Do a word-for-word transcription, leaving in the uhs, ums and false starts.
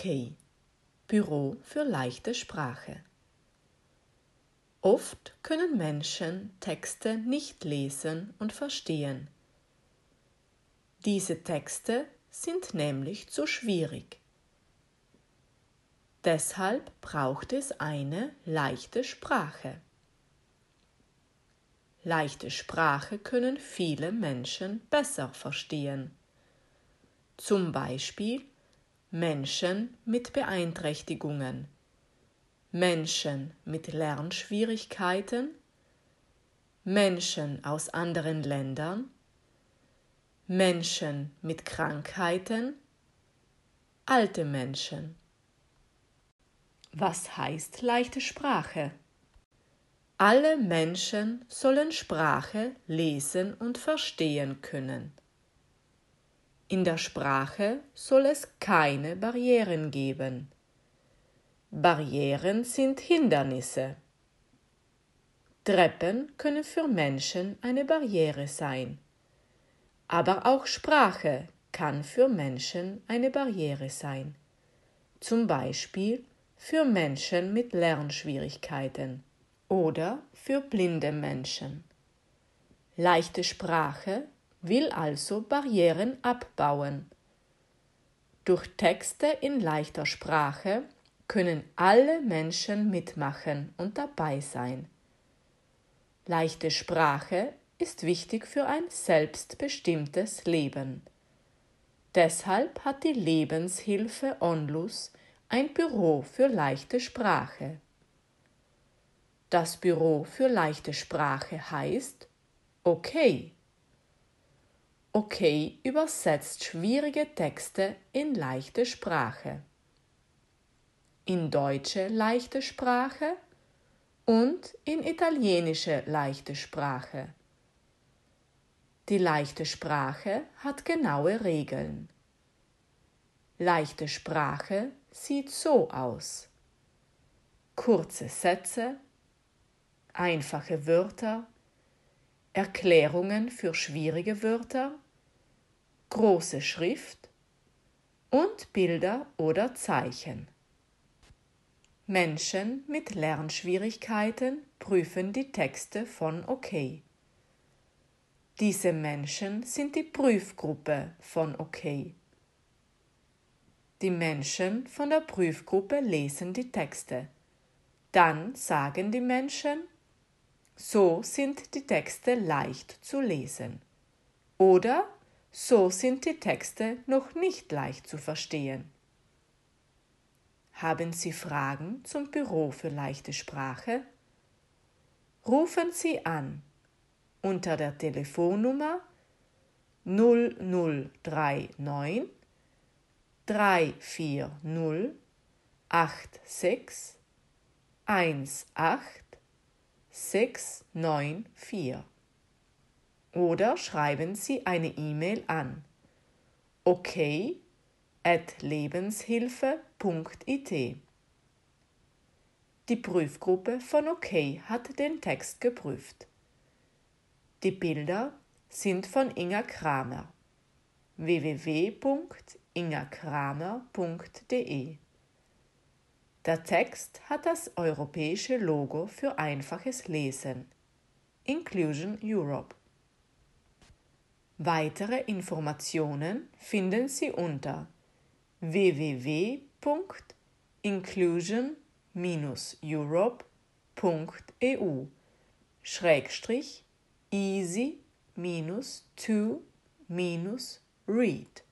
OK, Büro für leichte Sprache. Oft können Menschen Texte nicht lesen und verstehen. Diese Texte sind nämlich zu schwierig. Deshalb braucht es eine leichte Sprache. Leichte Sprache können viele Menschen besser verstehen. Zum Beispiel Menschen mit Beeinträchtigungen, Menschen mit Lernschwierigkeiten, Menschen aus anderen Ländern, Menschen mit Krankheiten, alte Menschen. Was heißt leichte Sprache? Alle Menschen sollen Sprache lesen und verstehen können. In der Sprache soll es keine Barrieren geben. Barrieren sind Hindernisse. Treppen können für Menschen eine Barriere sein. Aber auch Sprache kann für Menschen eine Barriere sein. Zum Beispiel für Menschen mit Lernschwierigkeiten oder für blinde Menschen. Leichte Sprache will also Barrieren abbauen. Durch Texte in leichter Sprache können alle Menschen mitmachen und dabei sein. Leichte Sprache ist wichtig für ein selbstbestimmtes Leben. Deshalb hat die Lebenshilfe Onlus ein Büro für leichte Sprache. Das Büro für leichte Sprache heißt OK. OK übersetzt schwierige Texte in leichte Sprache. In deutsche leichte Sprache und in italienische leichte Sprache. Die leichte Sprache hat genaue Regeln. Leichte Sprache sieht so aus: kurze Sätze, einfache Wörter, Erklärungen für schwierige Wörter, große Schrift und Bilder oder Zeichen. Menschen mit Lernschwierigkeiten prüfen die Texte von OK. Diese Menschen sind die Prüfgruppe von OK. Die Menschen von der Prüfgruppe lesen die Texte. Dann sagen die Menschen: So sind die Texte leicht zu lesen. Oder so sind die Texte noch nicht leicht zu verstehen. Haben Sie Fragen zum Büro für leichte Sprache? Rufen Sie an unter der Telefonnummer null null drei neun drei vier null acht sechs eins acht sechs neun vier oder schreiben Sie eine E-Mail an ok at lebenshilfe punkt it. Die Prüfgruppe von OK hat den Text geprüft. Die Bilder sind von Inga Kramer. w w w punkt inga kramer punkt de. Der Text hat das europäische Logo für einfaches Lesen, Inclusion Europe. Weitere Informationen finden Sie unter w w w punkt inclusion dash europe punkt e u schrägstrich easy dash to dash read.